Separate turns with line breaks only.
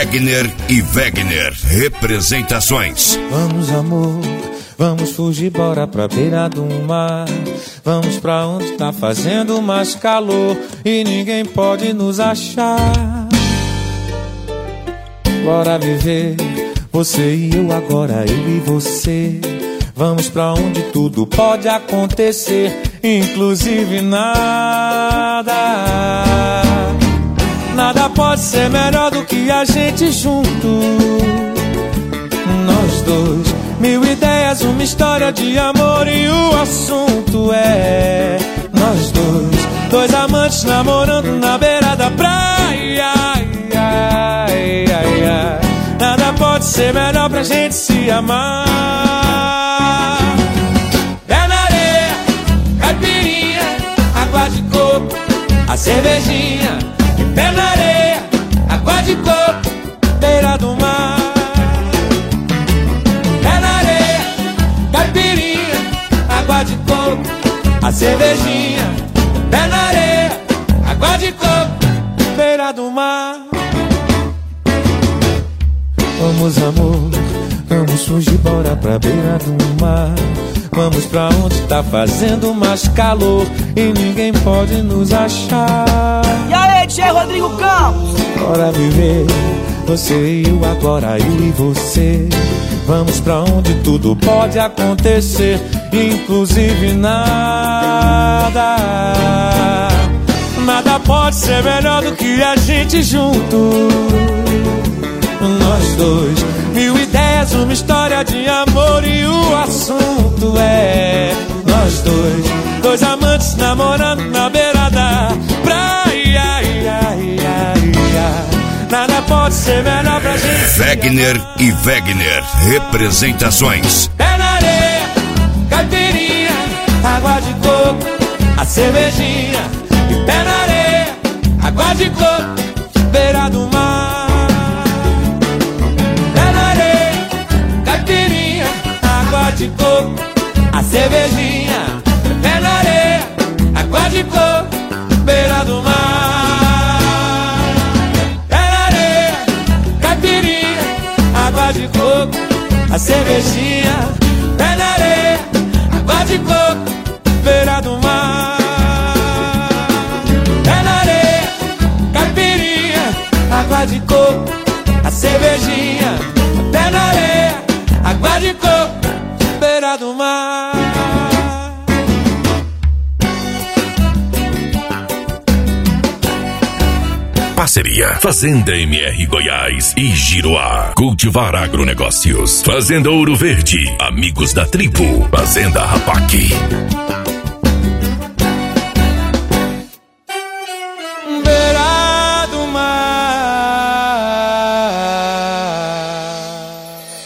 Wegner e Wegner Representações.
Vamos, amor, vamos fugir, bora pra beira do mar. Vamos pra onde tá fazendo mais calor e ninguém pode nos achar. Bora viver, você e eu agora, eu e você. Vamos pra onde tudo pode acontecer, inclusive nada. Nada pode ser melhor do que a gente junto. Nós dois, 1000 ideias, uma história de amor e o assunto é nós dois amantes namorando na beira da praia. Ai, ai, ai. Nada pode ser melhor pra gente se amar. Pé na areia, caipirinha, água de coco, a cervejinha. Pé na areia, água de coco, beira do mar. Pé na areia, caipirinha, água de coco, a cervejinha. Pé na areia, água de coco, beira do mar. Vamos, amor, vamos fugir, bora pra beira do mar. Vamos pra onde tá fazendo mais calor e ninguém pode nos achar.
E aí, Tchê Rodrigo Campos?
Bora viver, você e eu agora, eu e você. Vamos pra onde tudo pode acontecer, inclusive nada. Nada pode ser melhor do que a gente junto. Nós dois, 1000 ideias, uma história de amor e o assunto é nós dois amantes namorando na beira da praia. Ai, ai, ai, ai. Nada pode ser melhor pra gente.
Wegner e Wegner Representações.
Pé na areia, caipirinha, água de coco, a cervejinha. E pé na areia, água de coco, beira do mar. De coco, a cervejinha. Pé na areia, água de coco, beira do mar. Pé na areia, caipirinha, água de coco, a cervejinha. Pé na areia, água de coco, beira do mar. Pé na areia, caipirinha, água de coco, a cervejinha. Pé na areia, água de coco, beira do mar.
Parceria Fazenda MR Goiás e Giroá. Cultivar agronegócios. Fazenda Ouro Verde. Amigos da tribo. Fazenda Rapac.